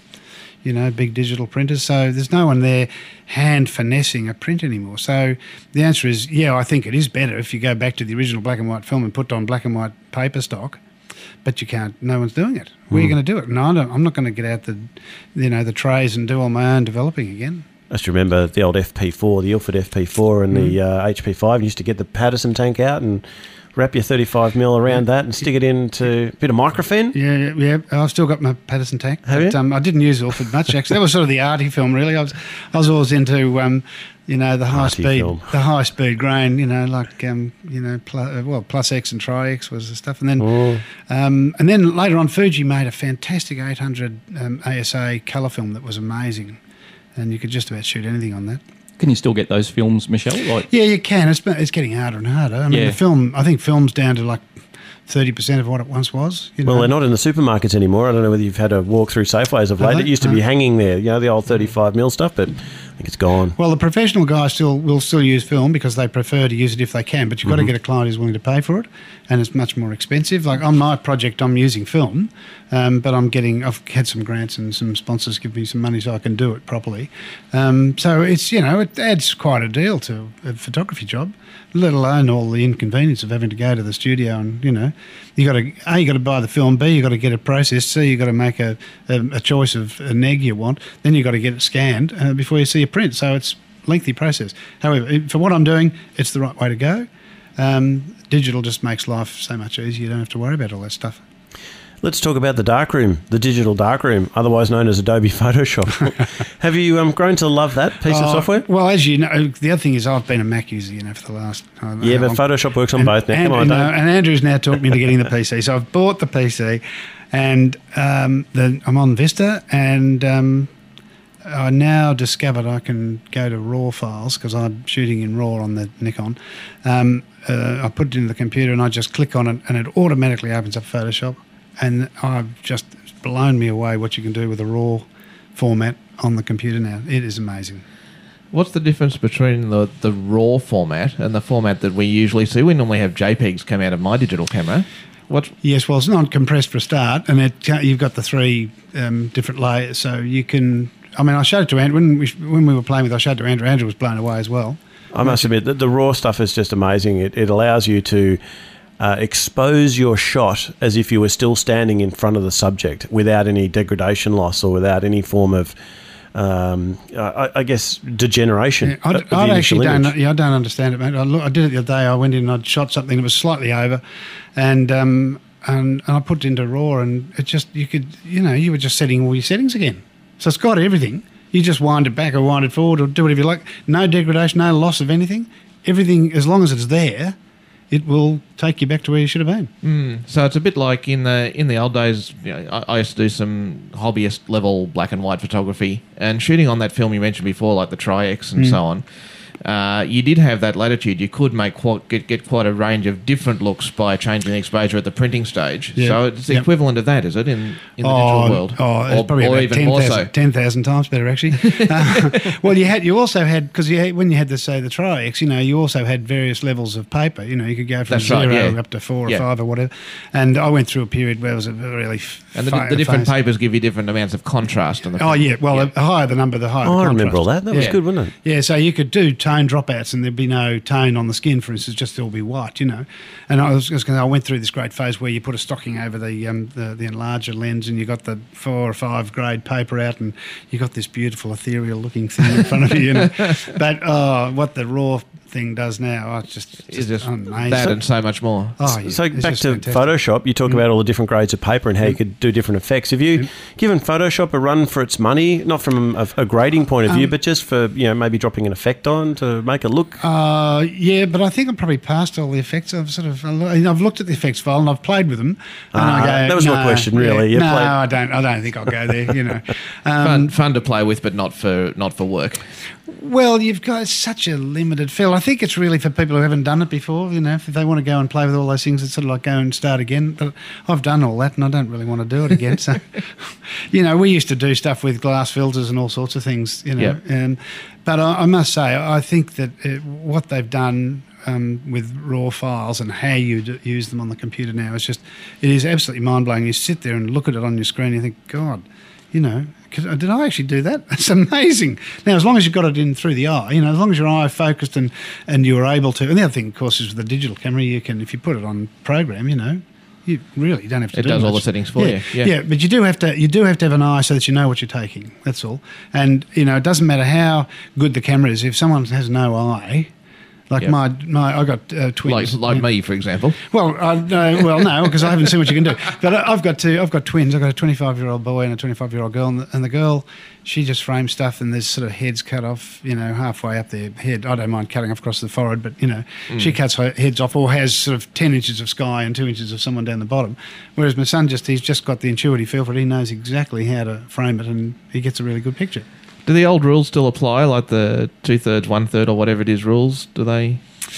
big digital printers. So there's no one there hand finessing a print anymore. So the answer is, yeah, I think it is better if you go back to the original black and white film and put on black and white paper stock. But you can't. No one's doing it. Where are you going to do it? No, I'm not going to get out the trays and do all my own developing again. I just remember the old FP4, the Ilford FP4, and the HP5. You used to get the Patterson tank out and wrap your 35mm around that and stick it into a bit of microfilm. Yeah. I've still got my Patterson tank. Have you? I didn't use Ilford much, actually. That was sort of the arty film, really. I was always into the high speed grain, Plus X and Tri-X was the stuff. And then later on, Fuji made a fantastic 800 ASA colour film that was amazing, and you could just about shoot anything on that. Can you still get those films, Michelle? Yeah, you can. It's getting harder and harder. I mean, I think film's down to 30% of what it once was. Well, they're not in the supermarkets anymore. I don't know whether you've had a walk through Safeways of late. It used to be hanging there, the old 35mm stuff, but I think it's gone. Well, the professional guys will still use film because they prefer to use it if they can, but you've got to get a client who's willing to pay for it, and it's much more expensive. Like on my project, I'm using film, but I've had some grants and some sponsors give me some money so I can do it properly. So it's, it adds quite a deal to a photography job, let alone all the inconvenience of having to go to the studio and, you got to buy the film, B, you got to get it processed, C, you got to make a choice of a neg you want, then you got to get it scanned before you see a print. So it's a lengthy process. However, for what I'm doing, it's the right way to go. Digital just makes life so much easier. You don't have to worry about all that stuff. Let's talk about the darkroom, the digital darkroom, otherwise known as Adobe Photoshop. Have you grown to love that piece of software? Well, as you know, the other thing is I've been a Mac user, for the last... but Photoshop works on both now. Come on, and Andrew's now talked me into getting the PC. So I've bought the PC, and I'm on Vista, and I now discovered I can go to RAW files because I'm shooting in RAW on the Nikon. I put it into the computer, and I just click on it, and it automatically opens up Photoshop. And it's blown me away what you can do with a RAW format on the computer now. It is amazing. What's the difference between the RAW format and the format that we usually see? We normally have JPEGs come out of my digital camera. Yes, well, it's not compressed for a start, and you've got the three different layers. So you can... I showed it to Andrew. When we were playing with it, I showed it to Andrew. Andrew was blown away as well. I must admit that the RAW stuff is just amazing. It allows you to... expose your shot as if you were still standing in front of the subject without any degradation loss or without any form of, I guess, degeneration. I don't understand it, mate. I did it the other day. I went in and I'd shot something that was slightly over, and I put it into RAW, and it just, you were just setting all your settings again. So it's got everything. You just wind it back or wind it forward or do whatever you like. No degradation, no loss of anything. Everything, as long as it's there, it will take you back to where you should have been. So it's a bit like in the old days. I used to do some hobbyist level black and white photography, and shooting on that film you mentioned before, like the Tri-X and so on. you did have that latitude. You could get quite a range of different looks by changing the exposure at the printing stage. Yeah. So it's the equivalent of that, is it, in the digital world? It's probably or about even more so. 10,000 times better, actually. Well, you also had, because when you had the Tri-X, you also had various levels of paper. You could go from 0 up to 4 or 5 or whatever. And I went through a period where it was a really and the different papers give you different amounts of contrast. The higher the number, the higher the contrast. I remember all that. That was good, wasn't it? Yeah, so you could do tone dropouts and there'd be no tone on the skin, for instance, just all be white, And I went through this great phase where you put a stocking over the enlarger lens and you got the 4 or 5 grade paper out and you got this beautiful ethereal looking thing in front of you. But what the raw thing does now, it's just amazing. That and so much more. So back to Photoshop, you talk about all the different grades of paper and how you could do different effects. Have you given Photoshop a run for its money, not from a grading point of view, but just for maybe dropping an effect on to make it look? Yeah, but I think I'm probably past all the effects. I've looked at the effects file and I've played with them. And I go, that was my question, really. I don't think I'll go there. Fun to play with, but not for work. Well, you've got such a limited field. I think it's really for people who haven't done it before. If they want to go and play with all those things, it's sort of like go and start again. But I've done all that, and I don't really want to do it again. So, we used to do stuff with glass filters and all sorts of things. But I must say, I think that what they've done with raw files and how you use them on the computer now it is absolutely mind blowing. You sit there and look at it on your screen, and you think, God. Did I actually do that? That's amazing. Now, as long as you've got it in through the eye, as long as your eye focused and you were able to. And the other thing, of course, is with the digital camera, you can, if you put it on program, you really don't have to. It does all the settings for you. Yeah, but you do have to have an eye so that you know what you're taking. That's all. And it doesn't matter how good the camera is if someone has no eye. Like I got twins. Like me, for example. Well, no, because I haven't seen what you can do. But I've got twins. I've got a 25-year-old boy and a 25-year-old girl, and the girl, she just frames stuff, and there's sort of heads cut off, halfway up their head. I don't mind cutting off across the forehead, but she cuts her heads off, or has sort of 10 inches of sky and 2 inches of someone down the bottom. Whereas my son he's just got the intuitive feel for it. He knows exactly how to frame it, and he gets a really good picture. Do the old rules still apply, like the 2/3, 1/3, or whatever it is rules? Do they?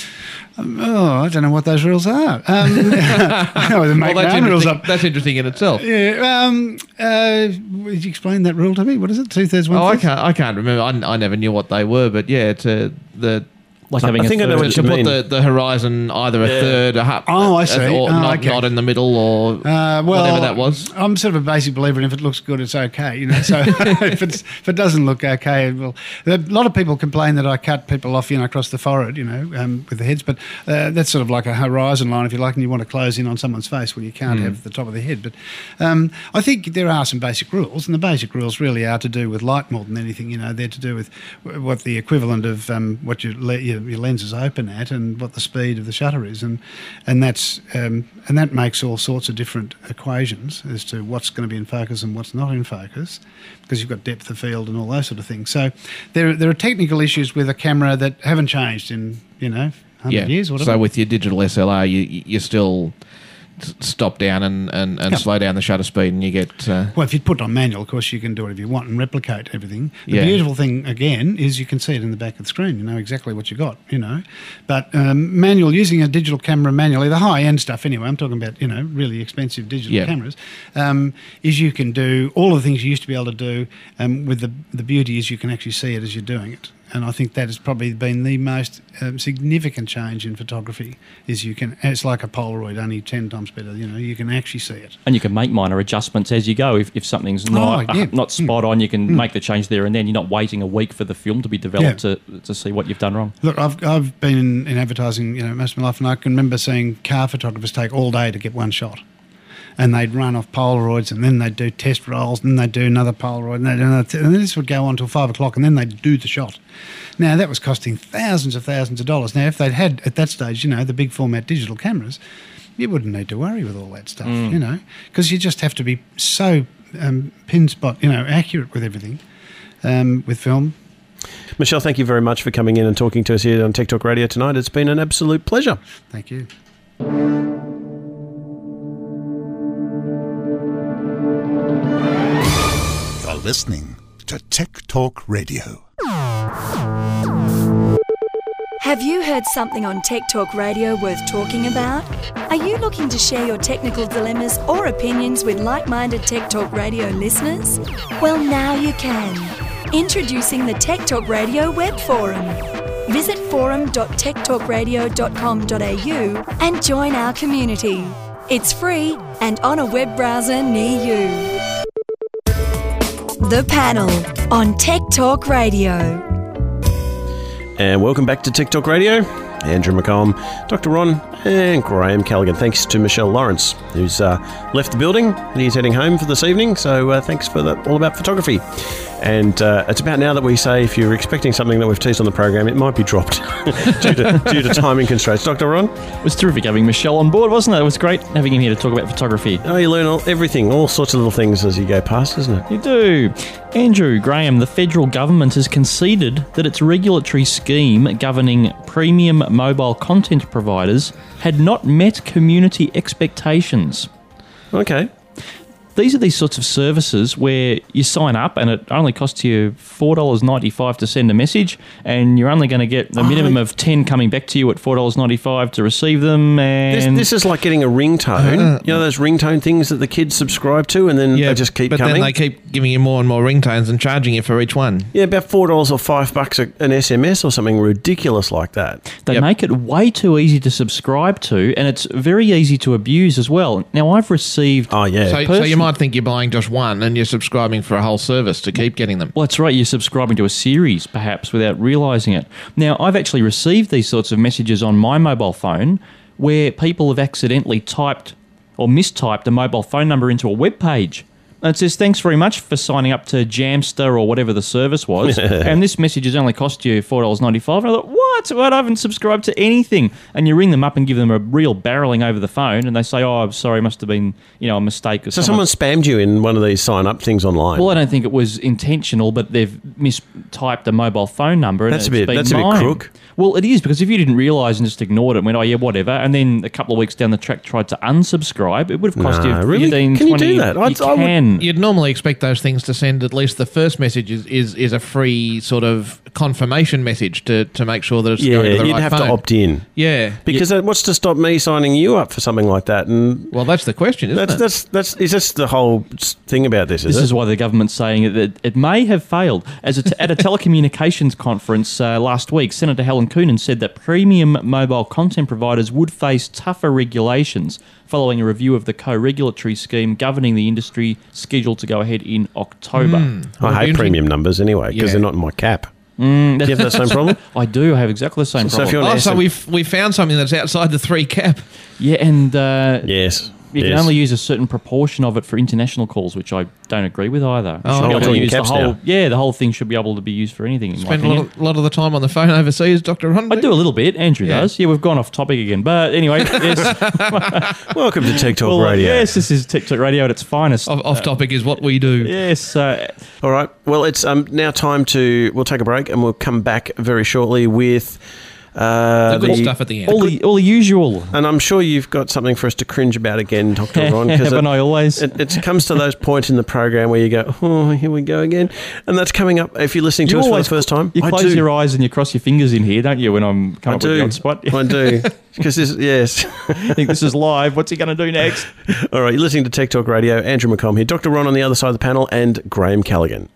I don't know what those rules are. I know they make rules up. That's interesting in itself. Yeah. Would you explain that rule to me? What is it? 2/3, 1/3? I can't remember. I never knew what they were, but yeah, like having I think I know what you mean. Put the horizon either a third, a half, I see, or not in the middle, or whatever that was. I'm sort of a basic believer in if it looks good, it's okay. So if it doesn't look okay, a lot of people complain that I cut people off, across the forehead, with the heads, but that's sort of like a horizon line, if you like, and you want to close in on someone's face. Well, you can't have the top of the head, but I think there are some basic rules, and the basic rules really are to do with light more than anything. They're to do with what the equivalent of what your lens is open at and what the speed of the shutter is, and that makes all sorts of different equations as to what's going to be in focus and what's not in focus, because you've got depth of field and all those sort of things. So there are technical issues with a camera that haven't changed in 100 years or whatever. So with your digital SLR, you still stop down and slow down the shutter speed, and you get... Well, if you put it on manual, of course, you can do whatever you want and replicate everything. The beautiful thing, again, is you can see it in the back of the screen. You know exactly what you got, But manual, using a digital camera manually, the high-end stuff anyway, I'm talking about, really expensive digital cameras, is you can do all of the things you used to be able to do, with the beauty is you can actually see it as you're doing it. And I think that has probably been the most significant change in photography. It's like a Polaroid, only 10 times better. You can actually see it, and you can make minor adjustments as you go. If something's not spot on, you can make the change there and then. You're not waiting a week for the film to be developed to see what you've done wrong. Look, I've been in advertising, most of my life, and I can remember seeing car photographers take all day to get one shot. And they'd run off Polaroids, and then they'd do test rolls, and then they'd do another Polaroid, and then this would go on till 5 o'clock, and then they'd do the shot. Now, that was costing thousands of dollars. Now, if they'd had, at that stage, the big format digital cameras, you wouldn't need to worry with all that stuff, because you just have to be so pin spot, accurate with everything, with film. Michelle, thank you very much for coming in and talking to us here on Tech Talk Radio tonight. It's been an absolute pleasure. Thank you. Listening to Tech Talk Radio. Have you heard something on Tech Talk Radio worth talking about? Are you looking to share your technical dilemmas or opinions with like-minded Tech Talk Radio listeners? Well, now you can. Introducing the Tech Talk Radio web forum. Visit forum.techtalkradio.com.au and join our community. It's free and on a web browser near you. The Panel on Tech Talk Radio. And welcome back to Tech Talk Radio. Andrew McComb, Dr. Ron, and Graham Callaghan. Thanks to Michelle Lawrence, who's left the building and he's heading home for this evening. So thanks for that, all about photography. And it's about now that we say if you're expecting something that we've teased on the program, it might be dropped due to timing constraints. Dr. Ron? It was terrific having Michelle on board, wasn't it? It was great having him here to talk about photography. Oh, you learn everything, all sorts of little things as you go past, isn't it? You do. Andrew, Graham, the federal government has conceded that its regulatory scheme governing premium mobile content providers had not met community expectations. Okay. These are these sorts of services where you sign up and it only costs you $4.95 to send a message, and you're only going to get a minimum of 10 coming back to you at $4.95 to receive them. And this is like getting a ringtone. You know those ringtone things that the kids subscribe to, and then they just keep but coming? Then they keep giving you more and more ringtones and charging you for each one. Yeah, about $4 or $5 an SMS or something ridiculous like that. They make it way too easy to subscribe to, and it's very easy to abuse as well. Now, I've received... Oh, yeah. So you might think you're buying just one and you're subscribing for a whole service to keep getting them. Well, that's right. You're subscribing to a series, perhaps, without realising it. Now, I've actually received these sorts of messages on my mobile phone where people have accidentally typed or mistyped a mobile phone number into a web page. And it says, thanks very much for signing up to Jamster or whatever the service was. And this message has only cost you $4.95. And I thought, what? I haven't subscribed to anything. And you ring them up and give them a real barreling over the phone. And they say, oh, I'm sorry, must have been a mistake. So someone spammed you in one of these sign-up things online? Well, I don't think it was intentional, but they've mistyped a mobile phone number. That's a bit crook. Well, it is, because if you didn't realise and just ignored it and went, oh, yeah, whatever, and then a couple of weeks down the track tried to unsubscribe, it would have cost you really? 15, Can 20... you do that? You can. You'd normally expect those things to send at least the first message is a free sort of confirmation message to make sure that it's going to the right phone. Yeah, you'd have to opt in. Yeah. Because what's to stop me signing you up for something like that? And well, that's the question, isn't it? Is this the whole thing about this, This is why the government's saying that it may have failed. At a telecommunications conference last week, Senator Helen Coonan said that premium mobile content providers would face tougher regulations following a review of the co-regulatory scheme governing the industry scheduled to go ahead in October. I hate premium numbers anyway because they're not in my cap. Do you have that same problem? I do. I have exactly the same problem. So we found something that's outside the 3 cap. Yeah, and... yes. You can only use a certain proportion of it for international calls, which I don't agree with either. The whole thing should be able to be used for anything. Spend a lot of the time on the phone overseas, Dr. Ron. I do a little bit. Andrew does. Yeah, we've gone off topic again. But anyway, yes. Welcome to Tech Talk Radio. Yes, this is Tech Talk Radio at its finest. Off topic is what we do. Yes. All right. Well, it's now time we'll take a break and we'll come back very shortly with... the good stuff at the end. All the usual. And I'm sure you've got something for us to cringe about again, Dr. Ron. Haven't I always? It comes to those points in the program where you go, oh, here we go again. And that's coming up if you're listening to us for the first time. You close your eyes and you cross your fingers in here, don't you, when I'm coming up with the odd spot? I do. Because yes. I think this is live. What's he going to do next? All right, you're listening to Tech Talk Radio. Andrew McComb here. Dr. Ron on the other side of the panel and Graham Callaghan.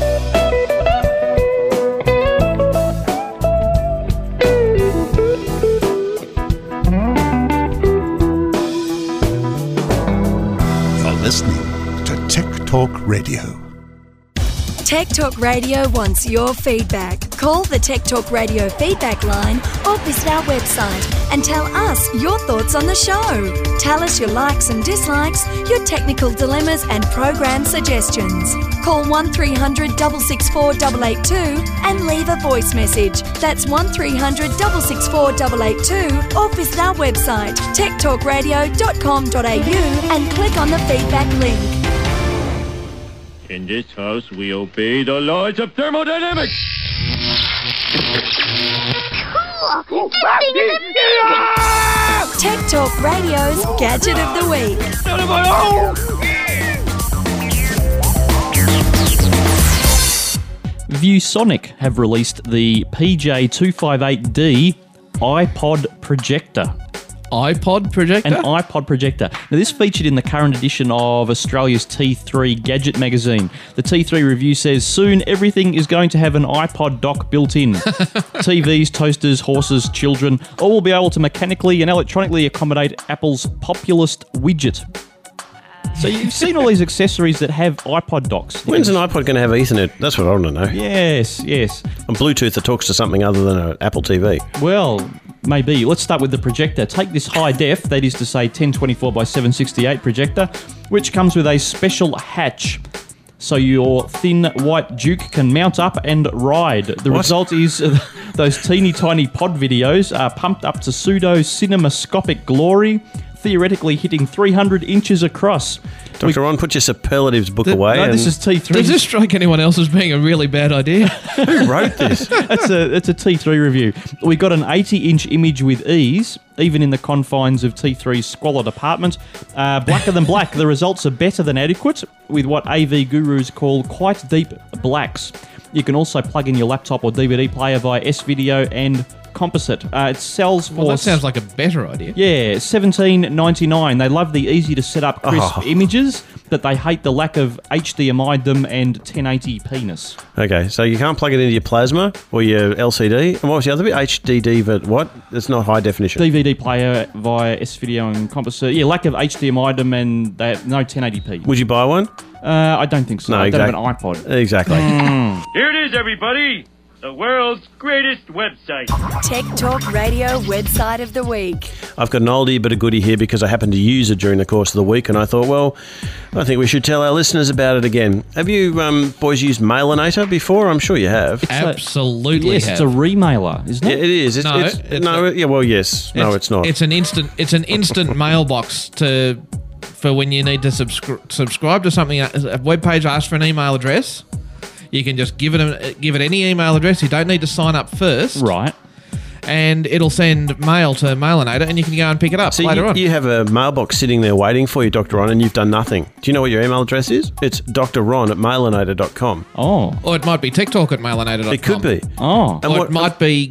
Listening to Tech Talk Radio. Tech Talk Radio wants your feedback. Call the Tech Talk Radio feedback line or visit our website and tell us your thoughts on the show. Tell us your likes and dislikes, your technical dilemmas and program suggestions. Call 1300 664 882 and leave a voice message. That's 1300 664 882 or visit our website techtalkradio.com.au and click on the feedback link. In this house, we obey the laws of thermodynamics. Tech Talk Radio's Gadget of the Week. Not of my own! ViewSonic have released the PJ258D iPod projector. iPod projector? An iPod projector. Now, this featured in the current edition of Australia's T3 Gadget magazine. The T3 review says, soon everything is going to have an iPod dock built in. TVs, toasters, horses, children, all will be able to mechanically and electronically accommodate Apple's Populist widget. So you've seen all these accessories that have iPod docks. When's an iPod going to have Ethernet? That's what I want to know. Yes, yes. And Bluetooth that talks to something other than an Apple TV. Well, maybe. Let's start with the projector. Take this high def, that is to say 1024 by 768 projector, which comes with a special hatch. So your thin white Duke can mount up and ride. The result is those teeny tiny pod videos are pumped up to pseudo cinemascopic glory, theoretically hitting 300 inches across. Dr. Ron, put your superlatives book away. No, this is T3. Does this strike anyone else as being a really bad idea? Who wrote this? That's a T3 review. We got an 80-inch image with ease, even in the confines of T3's squalid apartment. Blacker than black. The results are better than adequate, with what AV gurus call quite deep blacks. You can also plug in your laptop or DVD player via S-Video and composite. It sells for... Well, that sounds like a better idea. Yeah, $17.99. They love the easy-to-set-up crisp images, but they hate the lack of HDMI-dom and 1080p-ness. Okay, so you can't plug it into your plasma or your LCD. And what was the other bit? HDD, but what? It's not high definition. DVD player via S-Video and composite. Yeah, lack of HDMI-dom and they have no 1080p. Would you buy one? I don't think so. No, I don't have an iPod. Exactly. Here it is, everybody. The world's greatest website. Tech Talk Radio website of the week. I've got an oldie but a goodie here because I happened to use it during the course of the week, and I thought, well, I think we should tell our listeners about it again. Have you boys used Mailinator before? I'm sure you have. Absolutely. Yes, it's a remailer, isn't it? Yeah, it is. Yes. No, it's not. It's an instant mailbox for when you need to subscribe to something. A web page asks for an email address. You can just give it any email address. You don't need to sign up first. Right. And it'll send mail to Mailinator, and you can go and pick it up later on. You have a mailbox sitting there waiting for you, Dr. Ron, and you've done nothing. Do you know what your email address is? It's drron@mailinator.com. Oh. Or it might be TechTalk@mailinator.com. It could be. Oh. Or it might be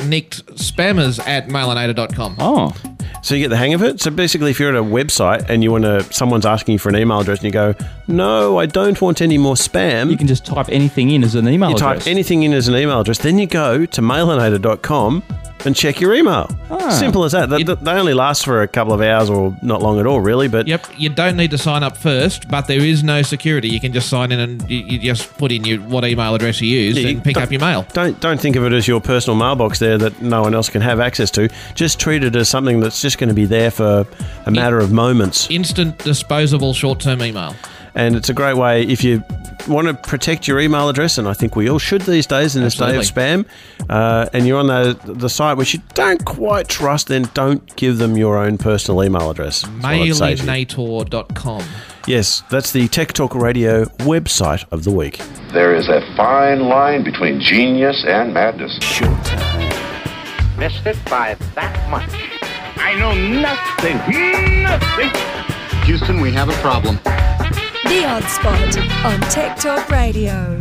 getnicked@mailinator.com. Oh. So you get the hang of it. So basically, if you're at a website and someone's asking you for an email address and you go, no, I don't want any more spam. You can just type anything in as an email address. You type anything in as an email address. Then you go to mailinator.com and check your email. Simple as that. They only last for a couple of hours or not long at all, really. But yep, you don't need to sign up first, but there is no security. You can just sign in and you just put in what email address you use and pick up your mail. Don't think of it as your personal mailbox there that no one else can have access to. Just treat it as something that's just going to be there for a matter of moments. Instant disposable short-term email. And it's a great way if you want to protect your email address, and I think we all should these days in this day of spam, and you're on the site which you don't quite trust, then don't give them your own personal email address. Mailinator.com. Yes, that's the Tech Talk Radio website of the week. There is a fine line between genius and madness. Missed it by that much. I know nothing. Houston, we have a problem. The Odd Spot on Tech Talk Radio.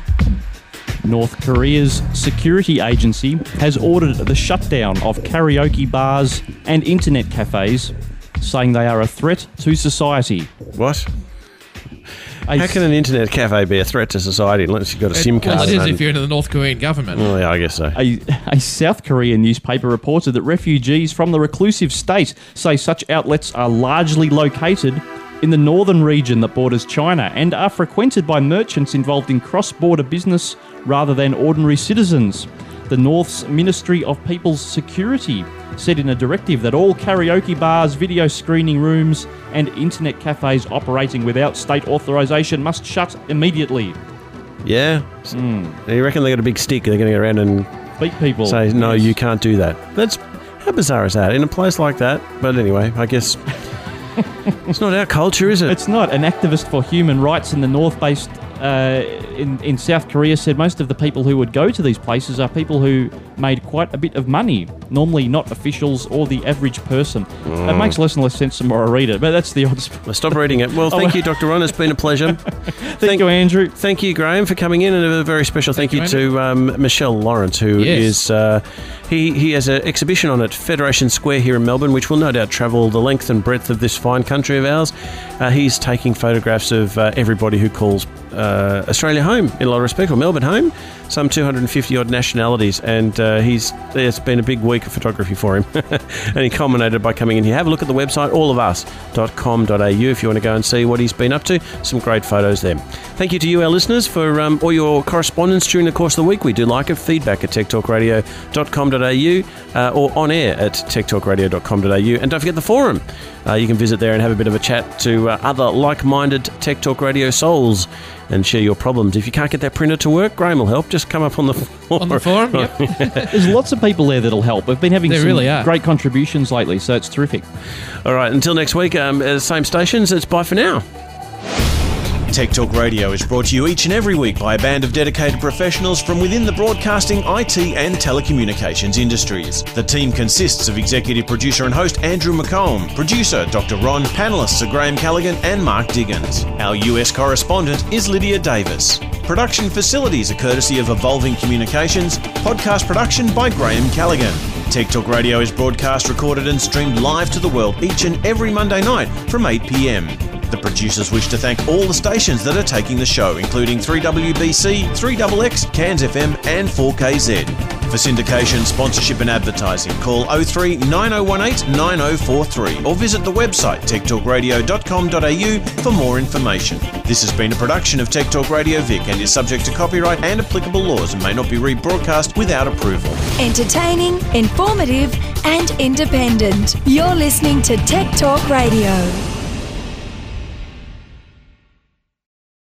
North Korea's security agency has ordered the shutdown of karaoke bars and internet cafes, saying they are a threat to society. What? How can an internet cafe be a threat to society unless you've got a SIM card? Well, it is if you're into the North Korean government. Well, yeah, I guess so. A South Korean newspaper reported that refugees from the reclusive state say such outlets are largely located in the northern region that borders China and are frequented by merchants involved in cross-border business rather than ordinary citizens. The North's Ministry of People's Security said in a directive that all karaoke bars, video screening rooms and internet cafes operating without state authorisation must shut immediately. Yeah? You reckon they got a big stick, they're going to go around and beat people? Say, no, you can't do that. How bizarre is that in a place like that? But anyway, I guess... It's not our culture, is it? It's not. An activist for human rights in the North-based in South Korea said most of the people who would go to these places are people who made quite a bit of money, normally not officials or the average person. It makes less and less sense the more I read it, but that's the odds. Well, stop reading it. Well, thank you, Dr. Ron. It's been a pleasure. Thank you, Andrew. Thank you, Graham, for coming in, and a very special thank you to Michelle Lawrence, who is... He has an exhibition on at Federation Square here in Melbourne, which will no doubt travel the length and breadth of this fine country of ours. He's taking photographs of everybody who calls Australia home, in a lot of respect, or Melbourne home, some 250-odd nationalities, and it's been a big week of photography for him. And he culminated by coming in here. Have a look at the website, allofus.com.au, if you want to go and see what he's been up to. Some great photos there. Thank you to you, our listeners, for all your correspondence during the course of the week. We do like it. Feedback at techtalkradio.com.au or on air at techtalkradio.com.au. And don't forget the forum. You can visit there and have a bit of a chat to other like-minded Tech Talk Radio souls and share your problems. If you can't get that printer to work, Graham will help. Just come up on the forum. On the forum, yep. There's lots of people there that'll help. We've been having some great contributions lately, so it's terrific. All right, until next week, same stations, it's bye for now. Tech Talk Radio is brought to you each and every week by a band of dedicated professionals from within the broadcasting, IT and telecommunications industries. The team consists of executive producer and host Andrew McComb, producer Dr. Ron, panellists are Graham Callaghan and Mark Diggins. Our US correspondent is Lydia Davis. Production facilities are courtesy of Evolving Communications. Podcast production by Graham Callaghan. Tech Talk Radio is broadcast, recorded and streamed live to the world each and every Monday night from 8 p.m. The producers wish to thank all the stations that are taking the show, including 3WBC, 3XX, Cairns FM and 4KZ. For syndication, sponsorship and advertising, call 03 9018 9043 or visit the website techtalkradio.com.au for more information. This has been a production of Tech Talk Radio Vic and is subject to copyright and applicable laws and may not be rebroadcast without approval. Entertaining, informative and independent. You're listening to Tech Talk Radio.